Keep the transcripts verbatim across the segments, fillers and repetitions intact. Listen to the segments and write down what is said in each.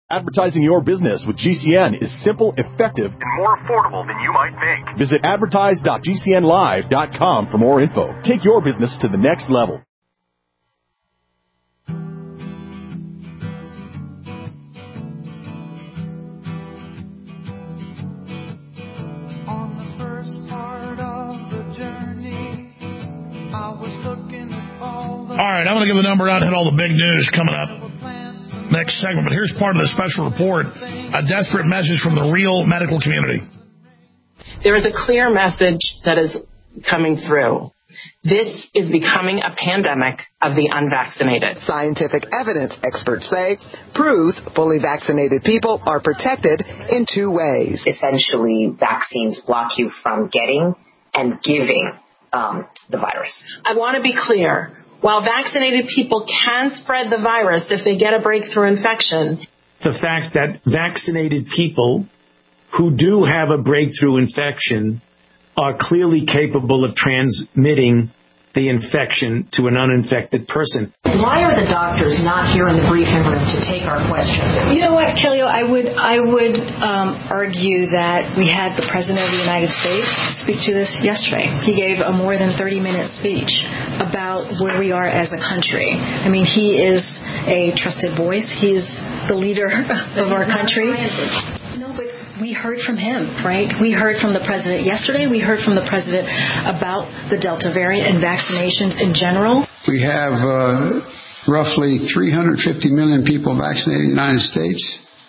Advertising your business with G C N is simple, effective, and more affordable than you might think. Visit advertise dot g c n live dot com for more info. Take your business to the next level. On the first part of the journey, I was looking at all the... All right, I'm going to give the number out and hit all the big news coming up next segment, but here's part of the special report, a desperate message from the real medical community. There is a clear message that is coming through. This is becoming a pandemic of the unvaccinated. Scientific evidence, experts say, proves fully vaccinated people are protected in two ways. Essentially, vaccines block you from getting and giving um, the virus. I want to be clear. While vaccinated people can spread the virus if they get a breakthrough infection, the fact that vaccinated people who do have a breakthrough infection are clearly capable of transmitting the infection to an uninfected person. Why are the doctors not here in the briefing room to take our questions? You know what, Kelly, I would I would um, argue that we had the President of the United States speak to this yesterday. He gave a more than thirty-minute speech about where we are as a country. I mean, he is a trusted voice. He's the leader of our country. No, but we heard from him, right? We heard from the President yesterday. We heard from the President about the Delta variant and vaccinations in general. We have uh, roughly three hundred fifty million people vaccinated in the United States.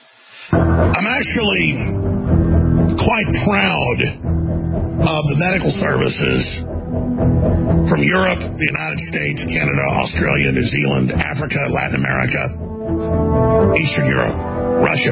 I'm actually quite proud of the medical services from Europe, the United States, Canada, Australia, New Zealand, Africa, Latin America, Eastern Europe, Russia.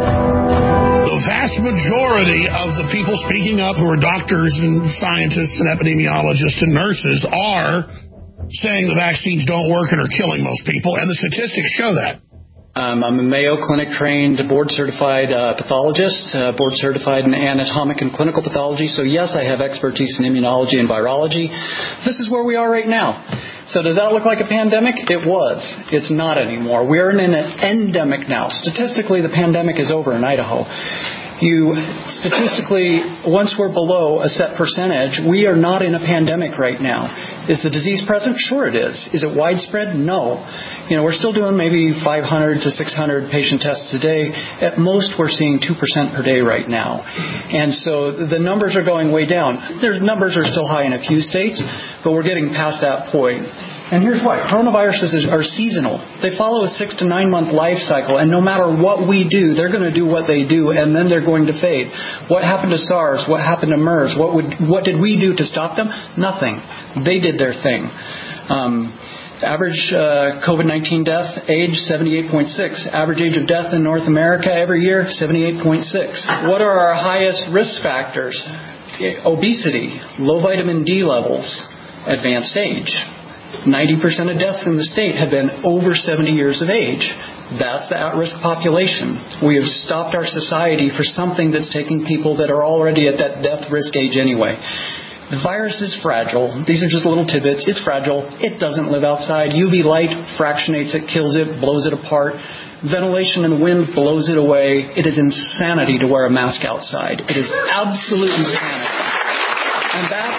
The vast majority of the people speaking up who are doctors and scientists and epidemiologists and nurses are saying the vaccines don't work and are killing most people, and the statistics show that. Um, I'm a Mayo Clinic-trained, board-certified uh, pathologist, uh, board-certified in anatomic and clinical pathology. So, yes, I have expertise in immunology and virology. This is where we are right now. So does that look like a pandemic? It was. It's not anymore. We're in an endemic now. Statistically, the pandemic is over in Idaho. You statistically, once we're below a set percentage, we are not in a pandemic right now. Is the disease present? Sure it is. Is it widespread? No. You know, we're still doing maybe five hundred to six hundred patient tests a day. At most, we're seeing two percent per day right now. And so the numbers are going way down. Their numbers are still high in a few states, but we're getting past that point. And here's why. Coronaviruses are seasonal. They follow a six to nine month life cycle, and no matter what we do, they're going to do what they do, and then they're going to fade. What happened to SARS? What happened to MERS? What would what did we do to stop them? Nothing. They did their thing. Um, average uh, COVID nineteen death age, seventy-eight point six. Average age of death in North America every year, seventy-eight point six. What are our highest risk factors? Obesity, low vitamin D levels, advanced age. ninety percent of deaths in the state have been over seventy years of age. That's the at-risk population. We have stopped our society for something that's taking people that are already at that death risk age anyway. The virus is fragile. These are just little tidbits. It's fragile. It doesn't live outside. U V light fractionates it, kills it, blows it apart. Ventilation and wind blows it away. It is insanity to wear a mask outside. It is absolute insanity. And that's...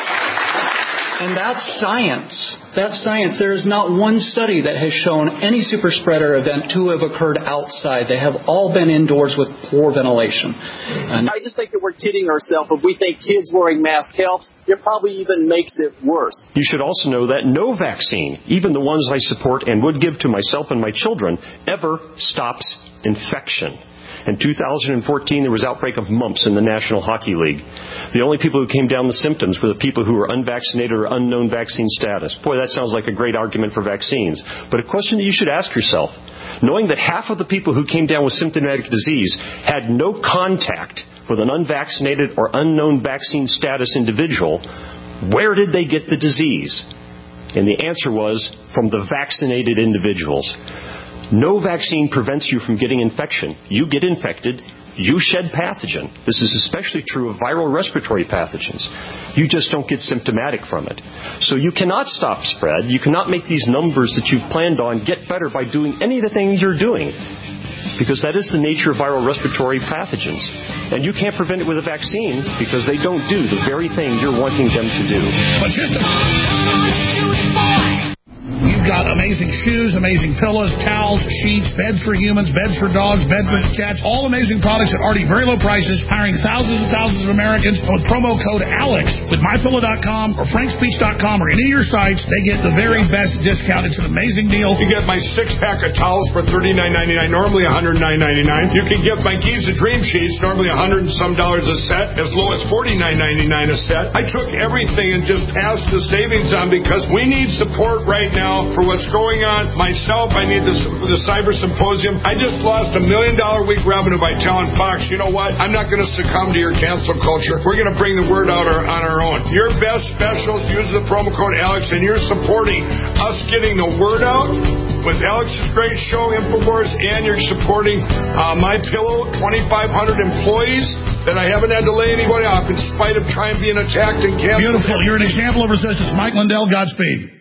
And that's science. That's science. There is not one study that has shown any super spreader event to have occurred outside. They have all been indoors with poor ventilation. And I just think that we're kidding ourselves. If we think kids wearing masks helps, it probably even makes it worse. You should also know that no vaccine, even the ones I support and would give to myself and my children, ever stops infection. In two thousand fourteen, there was outbreak of mumps in the National Hockey League. The only people who came down with symptoms were the people who were unvaccinated or unknown vaccine status. Boy, that sounds like a great argument for vaccines. But a question that you should ask yourself, knowing that half of the people who came down with symptomatic disease had no contact with an unvaccinated or unknown vaccine status individual, where did they get the disease? And the answer was from the vaccinated individuals. No vaccine prevents you from getting infection. You get infected, you shed pathogen. This is especially true of viral respiratory pathogens. You just don't get symptomatic from it. So you cannot stop spread. You cannot make these numbers that you've planned on get better by doing any of the things you're doing. because that is the nature of viral respiratory pathogens. And you can't prevent it with a vaccine because they don't do the very thing you're wanting them to do. But just a... You've got amazing shoes, amazing pillows, towels, sheets, beds for humans, beds for dogs, beds for cats, all amazing products at already very low prices, hiring thousands and thousands of Americans. And with promo code ALEX with my pillow dot com or frank speech dot com or any of your sites, they get the very best discount. It's an amazing deal. You get my six-pack of towels for thirty-nine ninety-nine, normally one hundred nine ninety-nine. You can get my Giza Dream Sheets, normally one hundred and some dollars a set, as low as forty-nine ninety-nine a set. I took everything and just passed the savings on because we need support right now for what's going on. Myself, I need this for the Cyber Symposium. I just lost a million dollar week revenue by telling Fox, you know what? I'm not going to succumb to your cancel culture. We're going to bring the word out our, on our own. Your best specials, use the promo code Alex, and you're supporting us getting the word out with Alex's great show, InfoWars, and you're supporting uh, My Pillow, twenty-five hundred employees that I haven't had to lay anybody off in spite of trying being attacked and canceled. Beautiful. You're an example of resistance. Mike Lindell, Godspeed.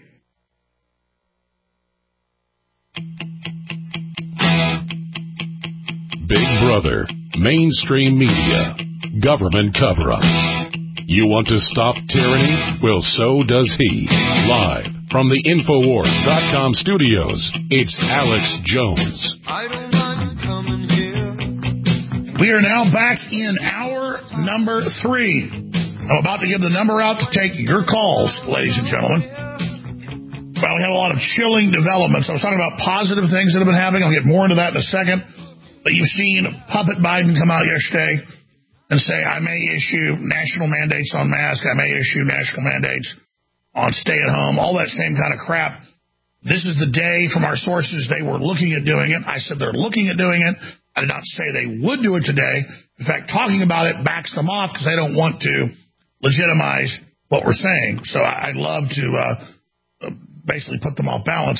Big Brother, mainstream media, government cover-ups. You want to stop tyranny? Well, so does he. Live from the Infowars dot com studios, it's Alex Jones. I don't mind coming here. We are now back in hour number three. I'm about to give the number out to take your calls, ladies and gentlemen. Well, we have a lot of chilling developments. I was talking about positive things that have been happening. I'll get more into that in a second. But you've seen Puppet Biden come out yesterday and say, I may issue national mandates on masks. I may issue national mandates on stay-at-home, all that same kind of crap. This is the day from our sources they were looking at doing it. I said they're looking at doing it. I did not say they would do it today. In fact, talking about it backs them off because they don't want to legitimize what we're saying. So I'd love to uh, basically put them off balance.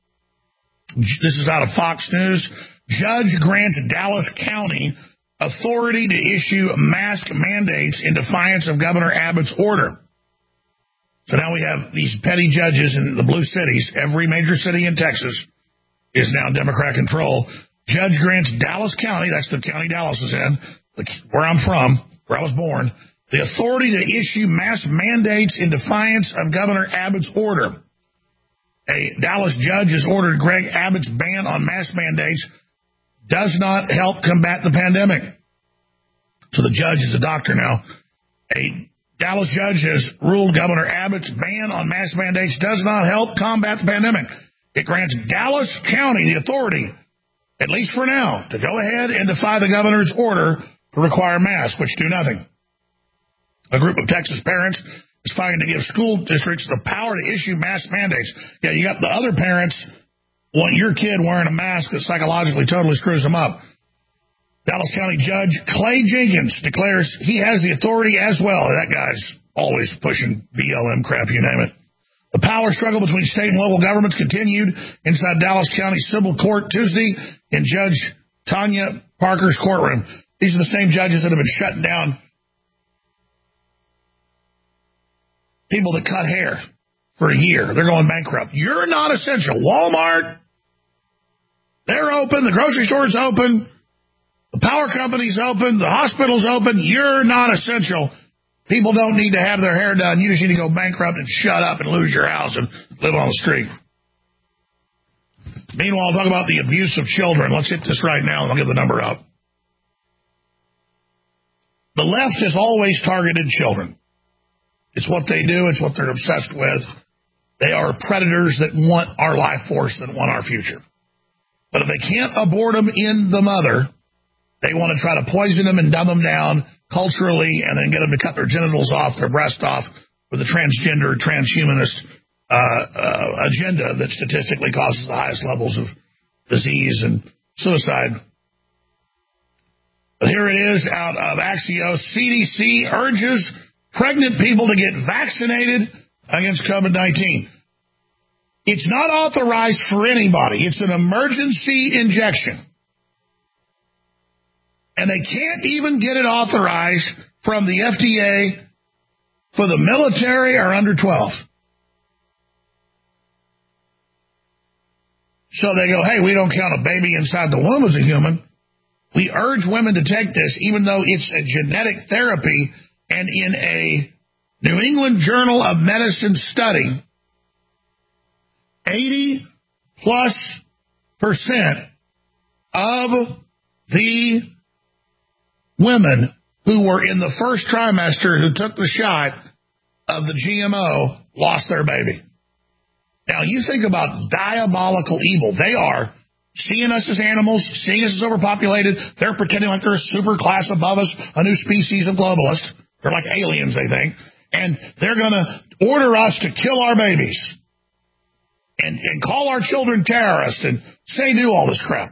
This is out of Fox News. Judge grants Dallas County authority to issue mask mandates in defiance of Governor Abbott's order. So now we have these petty judges in the blue cities. Every major city in Texas is now Democrat control. Judge grants Dallas County, that's the county Dallas is in, where I'm from, where I was born, the authority to issue mask mandates in defiance of Governor Abbott's order. A Dallas judge has ordered Greg Abbott's ban on mask mandates does not help combat the pandemic. So the judge is a doctor now. A Dallas judge has ruled Governor Abbott's ban on mask mandates does not help combat the pandemic. It grants Dallas County the authority, at least for now, to go ahead and defy the governor's order to require masks, which do nothing. A group of Texas parents is fighting to give school districts the power to issue mask mandates. Yeah, you got the other parents want your kid wearing a mask that psychologically totally screws them up. Dallas County Judge Clay Jenkins declares he has the authority as well. That guy's always pushing B L M crap, you name it. The power struggle between state and local governments continued inside Dallas County Civil Court Tuesday in Judge Tanya Parker's courtroom. These are the same judges that have been shutting down people that cut hair for a year. They're going bankrupt. You're not essential. Walmart, they're open. The grocery store's open. The power company's open. The hospital's open. You're not essential. People don't need to have their hair done. You just need to go bankrupt and shut up and lose your house and live on the street. Meanwhile, talk about the abuse of children. Let's hit this right now, and I'll give the number out. The left has always targeted children. It's what they do. It's what they're obsessed with. They are predators that want our life force, that want our future. But if they can't abort them in the mother, they want to try to poison them and dumb them down culturally and then get them to cut their genitals off, their breast off, with a transgender, transhumanist uh, uh, agenda that statistically causes the highest levels of disease and suicide. But here it is out of Axios. C D C urges pregnant people to get vaccinated against COVID nineteen. It's not authorized for anybody. It's an emergency injection. And they can't even get it authorized from the F D A for the military or under twelve. So they go, hey, we don't count a baby inside the womb as a human. We urge women to take this, even though it's a genetic therapy. And in a New England Journal of Medicine study, eighty plus percent of the women who were in the first trimester who took the shot of the G M O lost their baby. Now, you think about diabolical evil. They are seeing us as animals, seeing us as overpopulated. They're pretending like they're a super class above us, a new species of globalists. They're like aliens, they think. And they're going to order us to kill our babies and, and call our children terrorists and say do all this crap.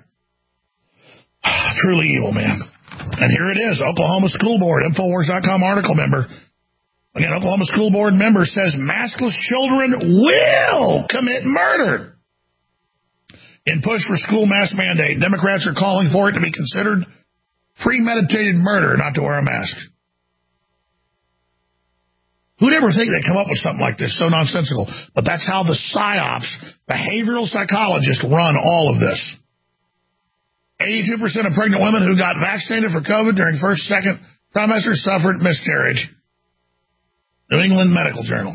Truly evil, man. And here it is, Oklahoma School Board, Infowars dot com article member. Again, Oklahoma School Board member says maskless children will commit murder. In push for school mask mandate, Democrats are calling for it to be considered premeditated murder not to wear a mask. Who'd ever think they'd come up with something like this? So nonsensical. But that's how the PSYOPs, behavioral psychologists, run all of this. eighty-two percent of pregnant women who got vaccinated for COVID during first, second trimester suffered miscarriage. New England Medical Journal.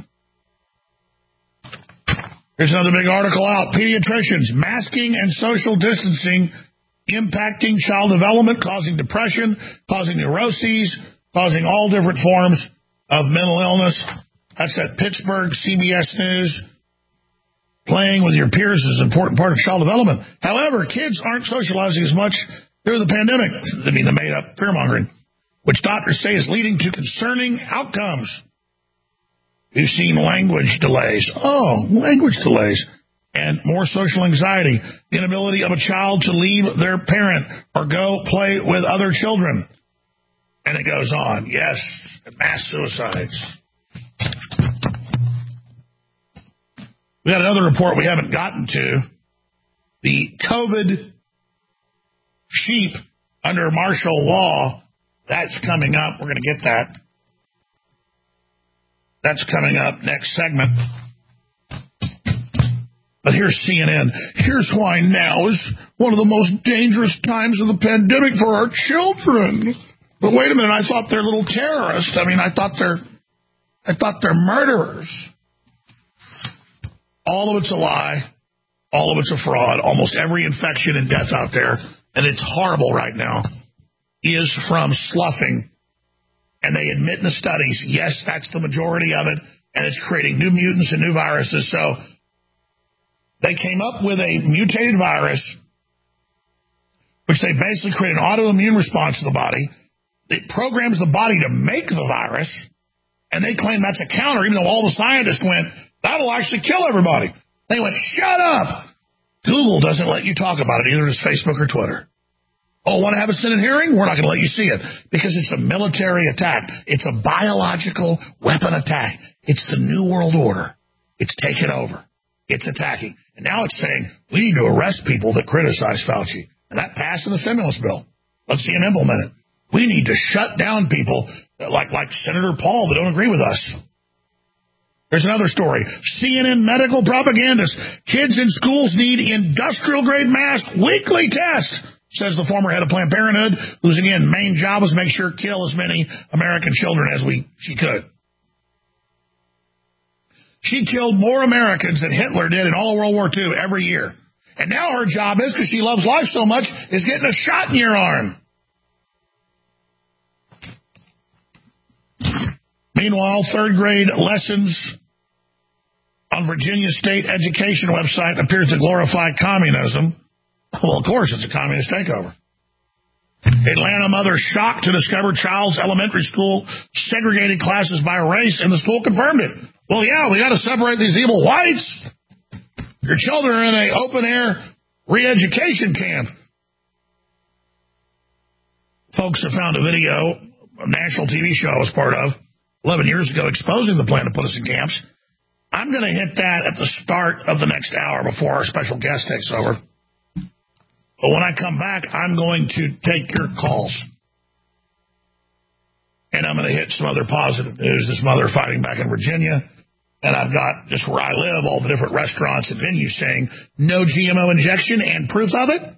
Here's another big article out. Pediatricians, masking and social distancing impacting child development, causing depression, causing neuroses, causing all different forms of mental illness. That's at Pittsburgh C B S News. Playing with your peers is an important part of child development. However, kids aren't socializing as much through the pandemic. I mean, the made-up fear-mongering, which doctors say is leading to concerning outcomes. You've seen language delays. Oh, language delays. And more social anxiety. The inability of a child to leave their parent or go play with other children. And it goes on. Yes, mass suicides. We got another report we haven't gotten to. The COVID sheep under martial law. That's coming up. We're going to get that. That's coming up next segment. But here's C N N. Here's why now is one of the most dangerous times of the pandemic for our children. But wait a minute, I thought they're little terrorists. I mean, I thought they're, I thought they're murderers. All of it's a lie. All of it's a fraud. Almost every infection and death out there, and it's horrible right now, is from sloughing. And they admit in the studies, yes, that's the majority of it, and it's creating new mutants and new viruses. So they came up with a mutated virus, which they basically create an autoimmune response to the body. It programs the body to make the virus, and they claim that's a counter, even though all the scientists went, that'll actually kill everybody. They went, shut up! Google doesn't let you talk about it, either does Facebook or Twitter. Oh, want to have a Senate hearing? We're not going to let you see it because it's a military attack. It's a biological weapon attack. It's the New World Order. It's taken over. It's attacking. And now it's saying we need to arrest people that criticize Fauci. And that passed in the stimulus bill. Let's see him implement it. We need to shut down people like, like Senator Paul that don't agree with us. There's another story. C N N medical propagandists. Kids in schools need industrial-grade masks. Weekly test, says the former head of Planned Parenthood, whose, again, main job was make sure kill as many American children as we she could. She killed more Americans than Hitler did in all of World War Two every year. And now her job is, because she loves life so much, is getting a shot in your arm. Meanwhile, third grade lessons on Virginia State Education website appears to glorify communism. Well, of course, it's a communist takeover. Atlanta mother shocked to discover child's elementary school segregated classes by race, and the school confirmed it. Well, yeah, we got to separate these evil whites. Your children are in an open-air re-education camp. Folks have found a video, a national T V show I was part of, eleven years ago, exposing the plan to put us in camps. I'm going to hit that at the start of the next hour before our special guest takes over. But when I come back, I'm going to take your calls. And I'm going to hit some other positive news. This mother fighting back in Virginia. And I've got, just where I live, all the different restaurants and venues saying no G M O injection and proof of it.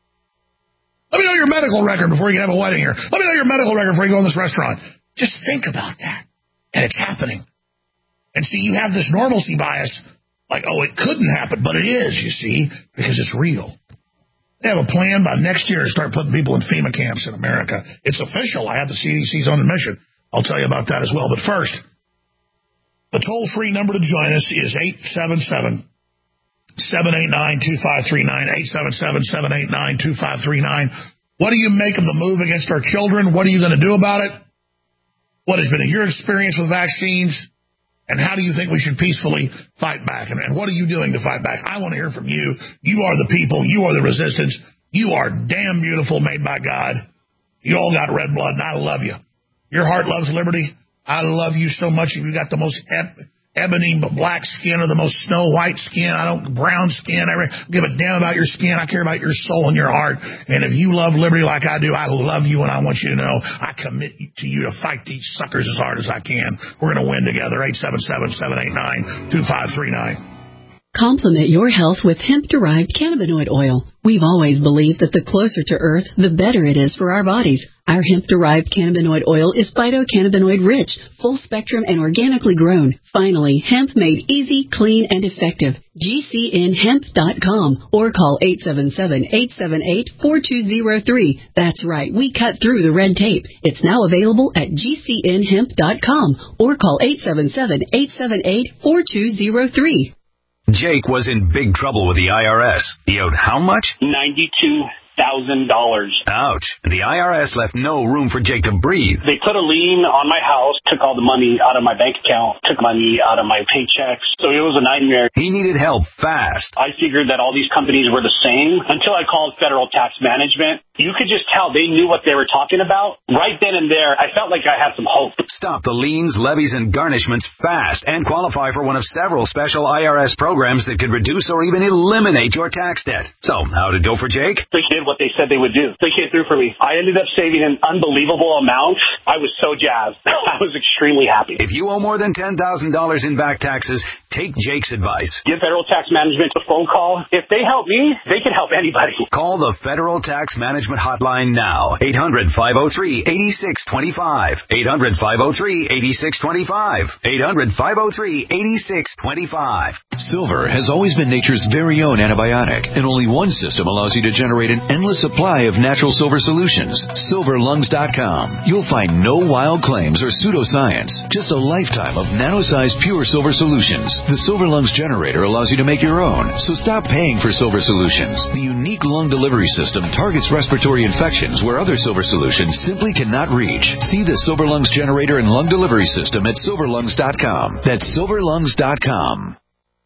Let me know your medical record before you can have a wedding here. Let me know your medical record before you go in this restaurant. Just think about that. And it's happening. And see, you have this normalcy bias, like, oh, it couldn't happen, but it is, you see, because it's real. They have a plan by next year to start putting people in FEMA camps in America. It's official. I have the C D C's on the mission. I'll tell you about that as well. But first, the toll-free number to join us is eight seven seven, seven eight nine, two five three nine, eight seven seven, seven eight nine, two five three nine. What do you make of the move against our children? What are you going to do about it? What has been your experience with vaccines? And how do you think we should peacefully fight back? And, and what are you doing to fight back? I want to hear from you. You are the people. You are the resistance. You are damn beautiful, made by God. You all got red blood, and I love you. Your heart loves liberty. I love you so much. You got the most eb- ebony black skin or the most snow white skin. I don't brown skin. I don't give a damn about your skin. I care about your soul and your heart. And if you love liberty like I do, I love you, and I want you to know I commit to you to fight these suckers as hard as I can. We're going to win together. eight seven seven, seven eight nine, two five three nine. Complement your health with hemp-derived cannabinoid oil. We've always believed that the closer to Earth, the better it is for our bodies. Our hemp-derived cannabinoid oil is phytocannabinoid-rich, full-spectrum, and organically grown. Finally, hemp made easy, clean, and effective. G C N hemp dot com or call eight seven seven, eight seven eight, four two zero three. That's right, we cut through the red tape. It's now available at G C N hemp dot com or call eight seven seven, eight seven eight, four two zero three. Jake was in big trouble with the I R S. He owed how much? ninety-two thousand dollars. Ouch. The I R S left no room for Jake to breathe. They put a lien on my house, took all the money out of my bank account, took money out of my paychecks. So it was a nightmare. He needed help fast. I figured that all these companies were the same until I called Federal Tax Management. You could just tell they knew what they were talking about. Right then and there, I felt like I had some hope. Stop the liens, levies, and garnishments fast and qualify for one of several special I R S programs that could reduce or even eliminate your tax debt. So, how'd it go for Jake? They did what they said they would do. They came through for me. I ended up saving an unbelievable amount. I was so jazzed. I was extremely happy. If you owe more than ten thousand dollars in back taxes, take Jake's advice. Give Federal Tax Management a phone call. If they help me, they can help anybody. Call the Federal Tax Management Hotline now. eight hundred, five oh three, eight six two five. eight hundred, five oh three, eight six two five. eight hundred, five oh three, eight six two five. Silver has always been nature's very own antibiotic, and only one system allows you to generate an endless supply of natural silver solutions. silver lungs dot com. You'll find no wild claims or pseudoscience, just a lifetime of nano-sized pure silver solutions. The Silver Lungs generator allows you to make your own, so stop paying for silver solutions. The unique lung delivery system targets respiratory infections where other silver solutions simply cannot reach. See the Silver Lungs generator and lung delivery system at silver lungs dot com. That's silver lungs dot com.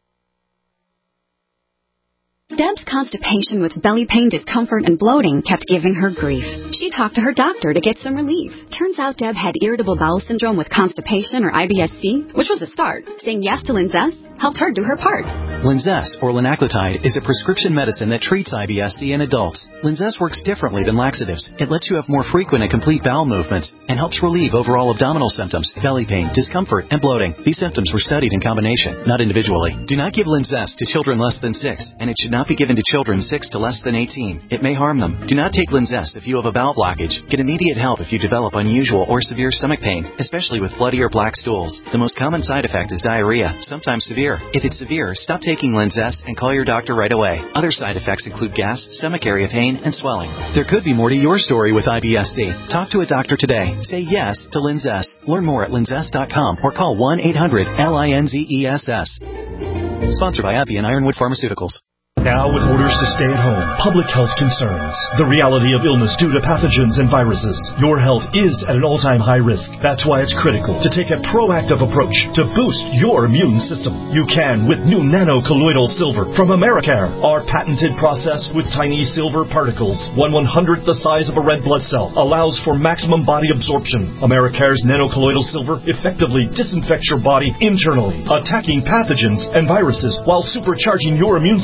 Deb's constipation with belly pain, discomfort, and bloating kept giving her grief. She talked to her doctor to get some relief. Turns out Deb had irritable bowel syndrome with constipation, or I B S C, which was a start. Saying yes to Linzess helped her do her part. Linzess, or linaclotide, is a prescription medicine that treats I B S C in adults. Linzess works differently than laxatives. It lets you have more frequent and complete bowel movements and helps relieve overall abdominal symptoms, belly pain, discomfort, and bloating. These symptoms were studied in combination, not individually. Do not give Linzess to children less than six, and it should not be given to children six to less than eighteen. It may harm them. Do not take Linzess if you have a bowel blockage. Get immediate help if you develop unusual or severe stomach pain, especially with bloody or black stools. The most common side effect is diarrhea, sometimes severe. If it's severe, stop taking Linzess and call your doctor right away. Other side effects include gas, stomach area pain, and swelling. There could be more to your story with I B S C. Talk to a doctor today. Say yes to Linzess. Learn more at linzess dot com or call one eight hundred L I N Z E S S. Sponsored by AbbVie and Ironwood Pharmaceuticals. Now with orders to stay at home, public health concerns, the reality of illness due to pathogens and viruses, your health is at an all-time high risk. That's why it's critical to take a proactive approach to boost your immune system. You can with new nano-colloidal silver from Americare. Our patented process with tiny silver particles, one one-hundredth the size of a red blood cell, allows for maximum body absorption. Americare's nano-colloidal silver effectively disinfects your body internally, attacking pathogens and viruses while supercharging your immune system.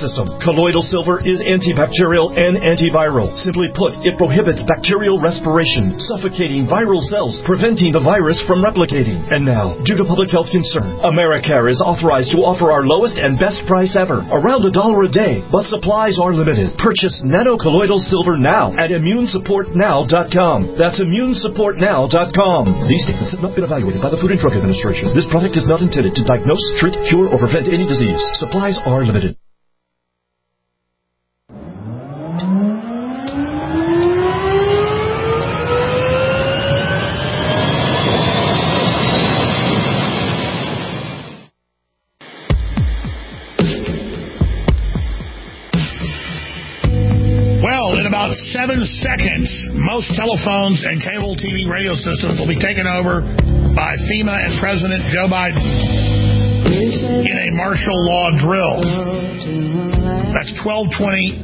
Colloidal silver is antibacterial and antiviral. Simply put, it prohibits bacterial respiration, suffocating viral cells, preventing the virus from replicating. And now, due to public health concern, Americare is authorized to offer our lowest and best price ever, around a dollar a day, but supplies are limited. Purchase nanocolloidal silver now at immune support now dot com. That's immune support now dot com. These statements have not been evaluated by the Food and Drug Administration. This product is not intended to diagnose, treat, cure, or prevent any disease. Supplies are limited. Seven seconds, most telephones and cable T V radio systems will be taken over by FEMA and President Joe Biden in a martial law drill. That's twelve twenty.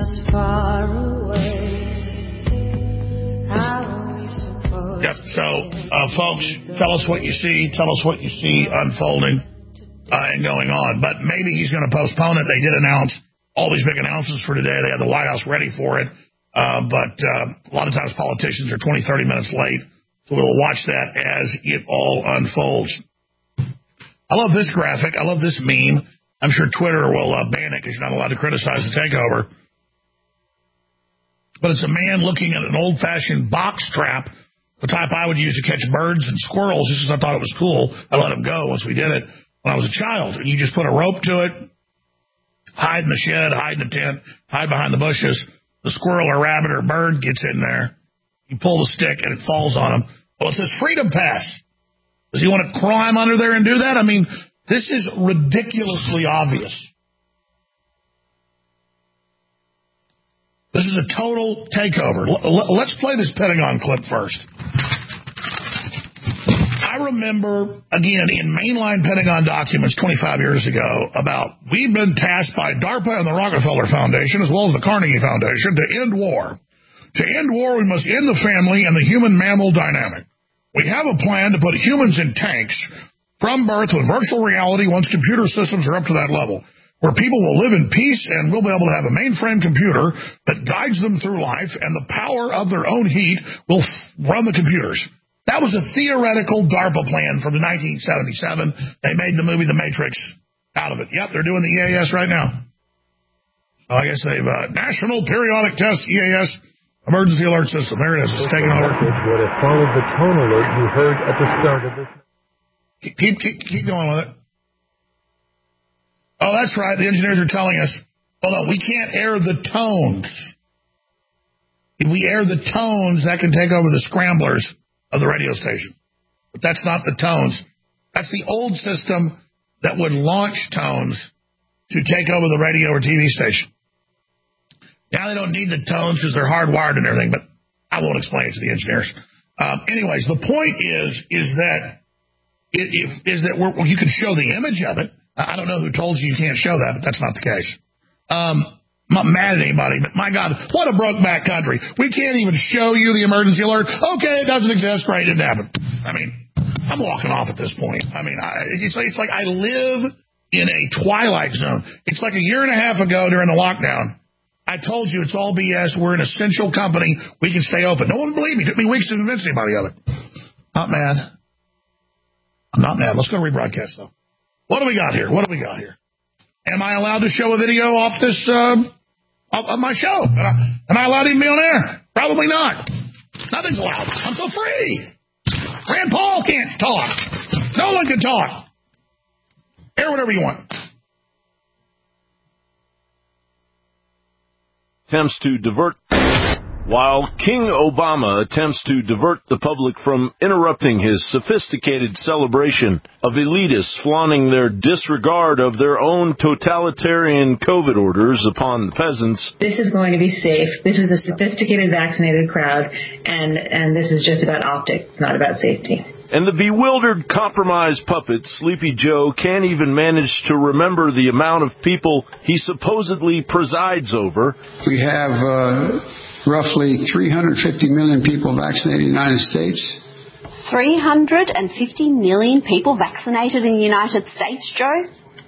Yep. So, uh, folks, tell us what you see. Tell us what you see unfolding uh, and going on. But maybe he's going to postpone it. They did announce all these big announcements for today. They had the White House ready for it. Uh, but uh, a lot of times politicians are twenty, thirty minutes late. So we'll watch that as it all unfolds. I love this graphic. I love this meme. I'm sure Twitter will uh, ban it because you're not allowed to criticize the takeover. But it's a man looking at an old-fashioned box trap, the type I would use to catch birds and squirrels, just because I thought it was cool. I let them go once we did it when I was a child. And you just put a rope to it, hide in the shed, hide in the tent, hide behind the bushes. The squirrel or rabbit or bird gets in there. You pull the stick and it falls on him. Well, it says Freedom Pass. Does he want to climb under there and do that? I mean, this is ridiculously obvious. This is a total takeover. L- let's play this Pentagon clip first. I remember, again, in mainline Pentagon documents twenty-five years ago about we've been tasked by DARPA and the Rockefeller Foundation, as well as the Carnegie Foundation, to end war. To end war, we must end the family and the human-mammal dynamic. We have a plan to put humans in tanks from birth with virtual reality once computer systems are up to that level, where people will live in peace and we'll be able to have a mainframe computer that guides them through life, and the power of their own heat will f- run the computers. That was a theoretical DARPA plan from nineteen seventy-seven. They made the movie The Matrix out of it. Yep, they're doing the E A S right now. So I guess they've, uh, National Periodic Test, E A S, Emergency Alert System. There it is. It's taking over. Would have followed the tone alert you heard at the start of this. Keep, keep, keep going with it. Oh, that's right. The engineers are telling us, hold on, we can't air the tones. If we air the tones, that can take over the scramblers of the radio station. But that's not the tones. That's the old system that would launch tones to take over the radio or T V station. Now they don't need the tones because they're hardwired and everything, but I won't explain it to the engineers. Um, anyways, the point is is that it, it, is that we're, well, you can show the image of it. I don't know who told you you can't show that, but that's not the case. Um, I'm not mad at anybody, but my God, what a broke-back country. We can't even show you the emergency alert. Okay, it doesn't exist. Great, it didn't happen. I mean, I'm walking off at this point. I mean, I, it's, like, it's like I live in a twilight zone. It's like a year and a half ago during the lockdown. I told you it's all B S. We're an essential company. We can stay open. No one believed me. It took me weeks to convince anybody of it. Not mad. I'm not mad. Let's go to rebroadcast, though. What do we got here? What do we got here? Am I allowed to show a video off this, um, of, of my show? Am I, am I allowed to even be on air? Probably not. Nothing's allowed. I'm so free. Rand Paul can't talk. No one can talk. Air whatever you want. Attempts to divert... While King Obama attempts to divert the public from interrupting his sophisticated celebration of elitists flaunting their disregard of their own totalitarian COVID orders upon the peasants. This is going to be safe. This is a sophisticated, vaccinated crowd, and, and this is just about optics, not about safety. And the bewildered, compromised puppet, Sleepy Joe, can't even manage to remember the amount of people he supposedly presides over. We have... Uh roughly three hundred fifty million people vaccinated in the United States. three hundred fifty million people vaccinated in the United States, Joe?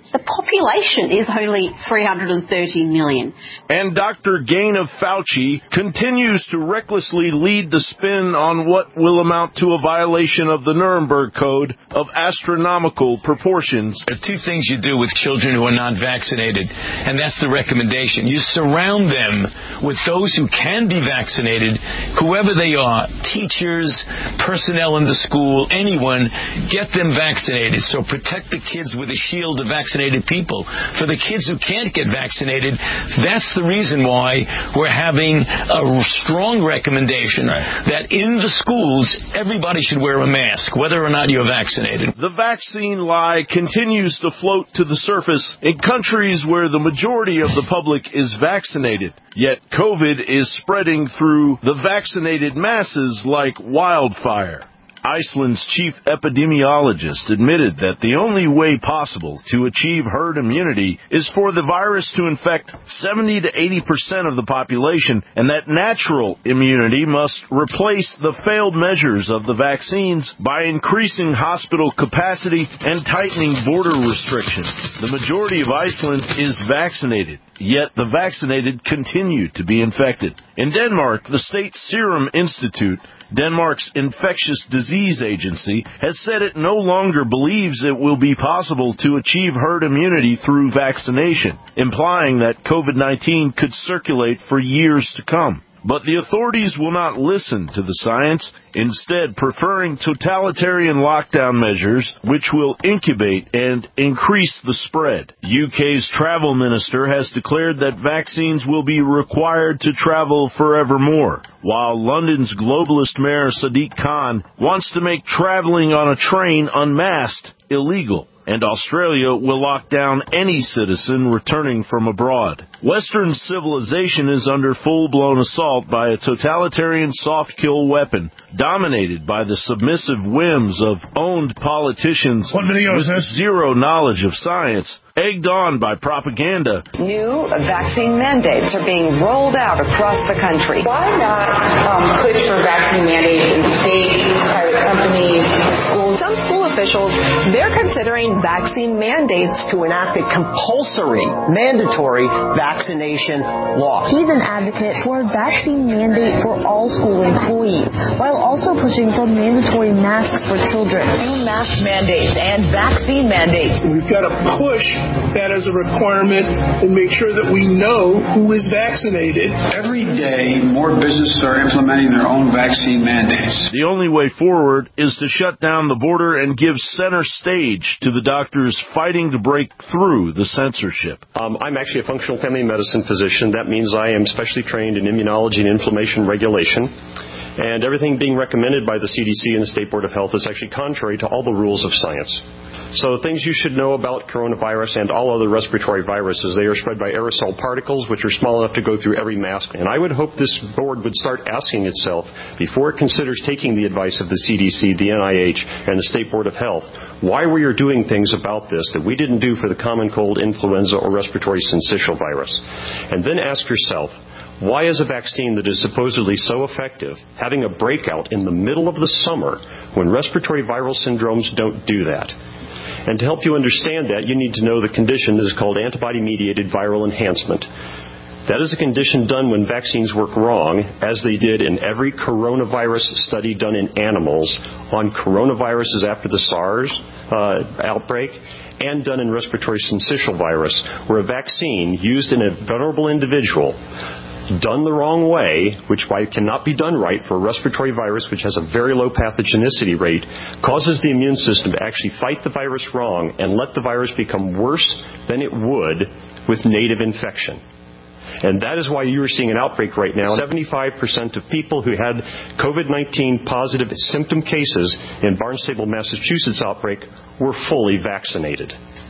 The population is only three hundred thirty million. And Doctor Gaina Fauci continues to recklessly lead the spin on what will amount to a violation of the Nuremberg Code of astronomical proportions. There are two things you do with children who are not vaccinated, and that's the recommendation. You surround them with those who can be vaccinated, whoever they are, teachers, personnel in the school, anyone, get them vaccinated. So protect the kids with a shield of vaccinated people. For the kids who can't get vaccinated, that's the reason why we're having a strong recommendation right. that in the schools, everybody should wear a mask, whether or not you're vaccinated. The vaccine lie continues to float to the surface in countries where the majority of the public is vaccinated. Yet COVID is spreading through the vaccinated masses like wildfire. Iceland's chief epidemiologist admitted that the only way possible to achieve herd immunity is for the virus to infect seventy to eighty percent of the population, and that natural immunity must replace the failed measures of the vaccines by increasing hospital capacity and tightening border restrictions. The majority of Iceland is vaccinated, yet the vaccinated continue to be infected. In Denmark, the State Serum Institute, Denmark's infectious disease agency, has said it no longer believes it will be possible to achieve herd immunity through vaccination, implying that COVID nineteen could circulate for years to come. But the authorities will not listen to the science, instead preferring totalitarian lockdown measures which will incubate and increase the spread. U K's travel minister has declared that vaccines will be required to travel forevermore, while London's globalist mayor Sadiq Khan wants to make traveling on a train unmasked illegal. And Australia will lock down any citizen returning from abroad. Western civilization is under full-blown assault by a totalitarian soft-kill weapon dominated by the submissive whims of owned politicians with zero knowledge of science, egged on by propaganda. New vaccine mandates are being rolled out across the country. Why not um, push for vaccine mandates in states, private companies, schools? Some school officials, they're considering vaccine mandates to enact a compulsory, mandatory vaccination law. He's an advocate for a vaccine mandate for all school employees, while also pushing for mandatory masks for children. New mask mandates and vaccine mandates. We've got to push that as a requirement and make sure that we know who is vaccinated. Every day, more businesses are implementing their own vaccine mandates. The only way forward is to shut down the border and give center stage to the doctors fighting to break through the censorship. Um, I'm actually a functional family medicine physician. That means I am specially trained in immunology and inflammation regulation. And everything being recommended by the C D C and the State Board of Health is actually contrary to all the rules of science. So things you should know about coronavirus and all other respiratory viruses, they are spread by aerosol particles, which are small enough to go through every mask. And I would hope this board would start asking itself, before it considers taking the advice of the C D C, the N I H, and the State Board of Health, why we are doing things about this that we didn't do for the common cold, influenza, or respiratory syncytial virus. And then ask yourself, why is a vaccine that is supposedly so effective having a breakout in the middle of the summer when respiratory viral syndromes don't do that? And to help you understand that, you need to know the condition that is called antibody-mediated viral enhancement. That is a condition done when vaccines work wrong, as they did in every coronavirus study done in animals on coronaviruses after the SARS uh, outbreak, and done in respiratory syncytial virus, where a vaccine used in a vulnerable individual done the wrong way, which why it cannot be done right for a respiratory virus which has a very low pathogenicity rate, causes the immune system to actually fight the virus wrong and let the virus become worse than it would with native infection. And that is why you are seeing an outbreak right now. seventy-five percent of people who had COVID nineteen positive symptom cases in Barnstable, Massachusetts outbreak were fully vaccinated.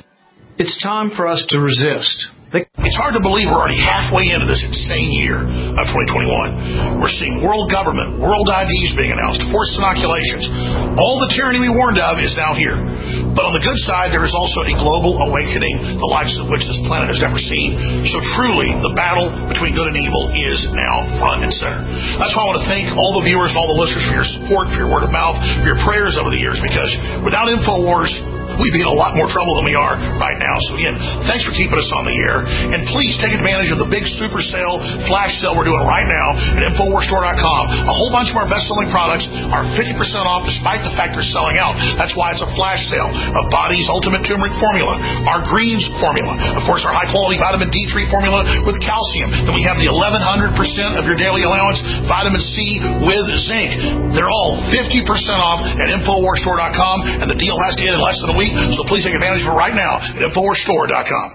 It's time for us to resist. It's hard to believe we're already halfway into this insane year of twenty twenty-one. We're seeing world government, world I Ds being announced, forced inoculations. All the tyranny we warned of is now here. But on the good side, there is also a global awakening, the likes of which this planet has never seen. So truly, the battle between good and evil is now front and center. That's why I want to thank all the viewers and all the listeners for your support, for your word of mouth, for your prayers over the years, because without InfoWars, we'd be in a lot more trouble than we are right now. So again, thanks for keeping us on the air. And please take advantage of the big super sale, flash sale we're doing right now at Infowars Store dot com. A whole bunch of our best-selling products are fifty percent off despite the fact they're selling out. That's why it's a flash sale of Body's Ultimate Turmeric Formula, our Greens Formula, of course, our high-quality vitamin D three formula with calcium. Then we have the eleven hundred percent of your daily allowance vitamin C with zinc. They're all fifty percent off at Infowars Store dot com, and the deal has to end in less than a week, so please take advantage of it right now at Infowars Store dot com.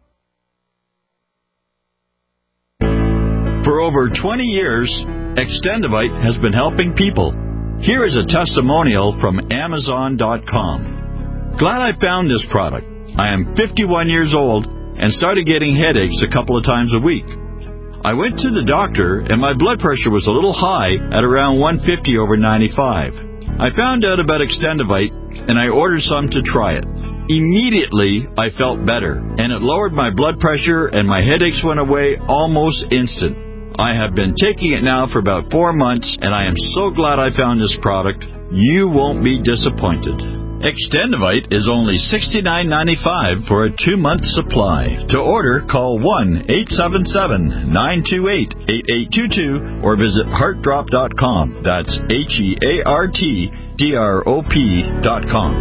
For over twenty years, Extendivite has been helping people. Here is a testimonial from Amazon dot com. Glad I found this product. I am fifty-one years old and started getting headaches a couple of times a week. I went to the doctor and my blood pressure was a little high at around one fifty over ninety-five. I found out about Extendivite and I ordered some to try it. Immediately, I felt better, and it lowered my blood pressure and my headaches went away almost instant. I have been taking it now for about four months, and I am so glad I found this product. You won't be disappointed. Extendivite is only sixty-nine ninety-five for a two-month supply. To order, call one eight seven seven, nine two eight, eight eight two two or visit heart drop dot com. That's H E A R T D R O P dot com.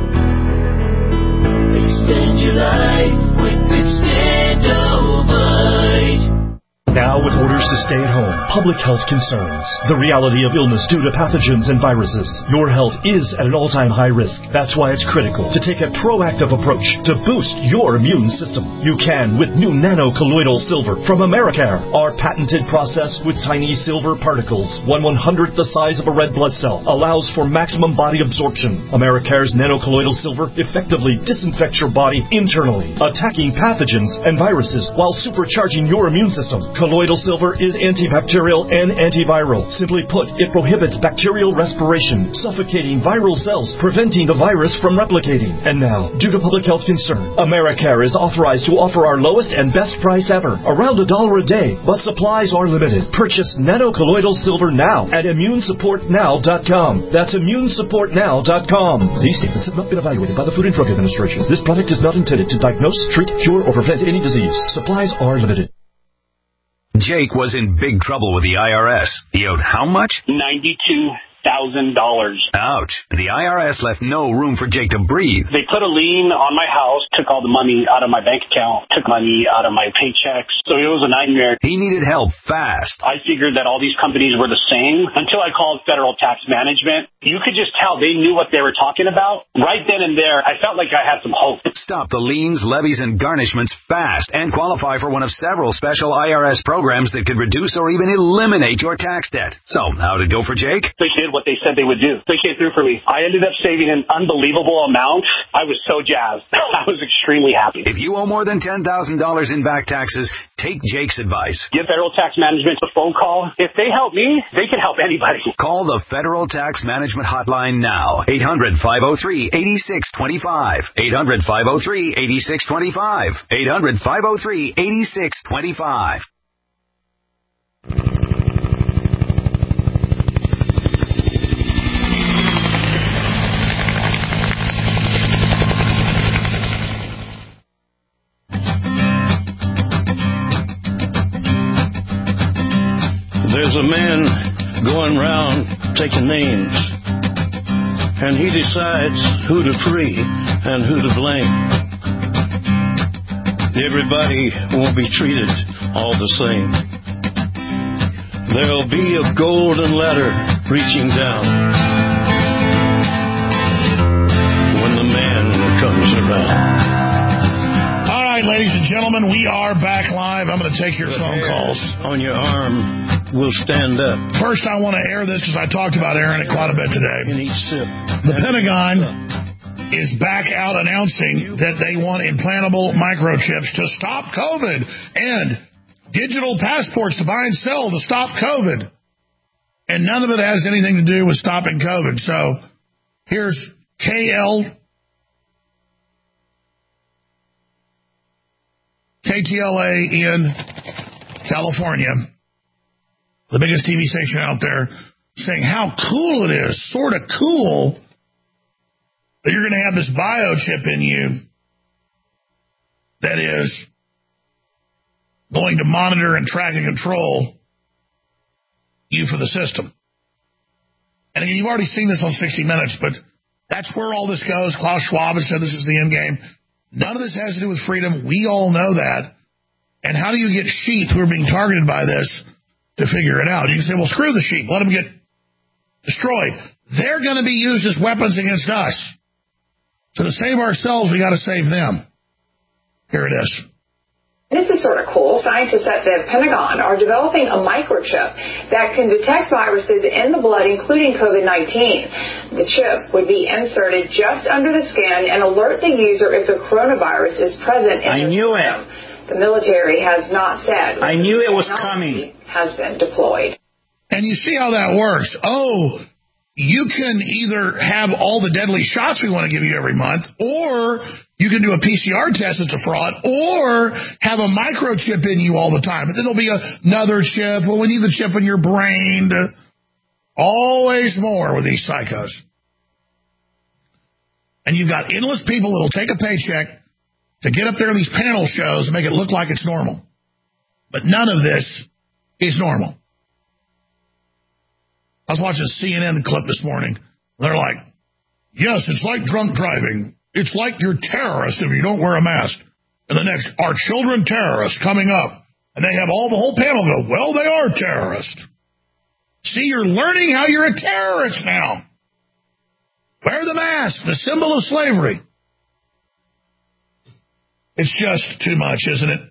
Extend your life with Extendivite. Now with orders to stay at home, public health concerns, the reality of illness due to pathogens and viruses, your health is at an all-time high risk. That's why it's critical to take a proactive approach to boost your immune system. You can with new nano-colloidal silver from Americare. Our patented process with tiny silver particles, one one-hundredth the size of a red blood cell, allows for maximum body absorption. Americare's nano-colloidal silver effectively disinfects your body internally, attacking pathogens and viruses while supercharging your immune system. Colloidal silver is antibacterial and antiviral. Simply put, it prohibits bacterial respiration, suffocating viral cells, preventing the virus from replicating. And now, due to public health concern, Americare is authorized to offer our lowest and best price ever, around a dollar a day, but supplies are limited. Purchase nano-colloidal silver now at immune support now dot com. That's immune support now dot com. These statements have not been evaluated by the Food and Drug Administration. This product is not intended to diagnose, treat, cure, or prevent any disease. Supplies are limited. Jake was in big trouble with the I R S. He owed how much? ninety-two thousand dollars. Ouch. The I R S left no room for Jake to breathe. They put a lien on my house, took all the money out of my bank account, took money out of my paychecks. So it was a nightmare. He needed help fast. I figured that all these companies were the same until I called Federal Tax Management. You could just tell they knew what they were talking about. Right then and there, I felt like I had some hope. Stop the liens, levies, and garnishments fast and qualify for one of several special I R S programs that could reduce or even eliminate your tax debt. So, how'd it go for Jake? They did what they said they would do. They came through for me. I ended up saving an unbelievable amount. I was so jazzed. I was extremely happy. If you owe more than ten thousand dollars in back taxes, take Jake's advice. Give Federal Tax Management a phone call. If they help me, they can help anybody. Call the Federal Tax Management Hotline now. eight hundred, five oh three, eight six two five. eight hundred, five oh three, eight six two five. eight hundred, five oh three, eight six two five. There's a man going round taking names, and he decides who to free and who to blame. Everybody won't be treated all the same. There'll be a golden ladder reaching down when the man comes around. All right, ladies and gentlemen, we are back live. I'm going to take your the phone calls. On your arm will stand up. First, I want to air this because I talked about airing it quite a bit today. In each sip. The Pentagon is back out announcing that they want implantable microchips to stop COVID and digital passports to buy and sell to stop COVID. And none of it has anything to do with stopping COVID. So here's K L, K T L A in California, the biggest T V station out there, saying how cool it is, sort of cool, that you're going to have this biochip in you that is going to monitor and track and control you for the system. And again, you've already seen this on sixty minutes, but that's where all this goes. Klaus Schwab has said this is the end game. None of this has to do with freedom. We all know that. And how do you get sheep who are being targeted by this to figure it out? You can say, well, screw the sheep. Let them get destroyed. They're going to be used as weapons against us. So to save ourselves, we got to save them. Here it is. This is sort of cool. Scientists at the Pentagon are developing a microchip that can detect viruses in the blood, including COVID nineteen. The chip would be inserted just under the skin and alert the user if the coronavirus is present in I the knew system. it. The military has not said. I knew it was coming. Has been deployed. And you see how that works. Oh, you can either have all the deadly shots we want to give you every month, or you can do a P C R test that's a fraud, or have a microchip in you all the time. But then there'll be another chip. Well, we need the chip in your brain. To... Always more with these psychos. And you've got endless people that'll take a paycheck to get up there in these panel shows and make it look like it's normal. But none of this is normal. I was watching a C N N clip this morning. They're like, yes, it's like drunk driving. It's like you're terrorist if you don't wear a mask. And the next, are children terrorists coming up? And they have all the whole panel go, well, they are terrorists. See, you're learning how you're a terrorist now. Wear the mask, the symbol of slavery. It's just too much, isn't it?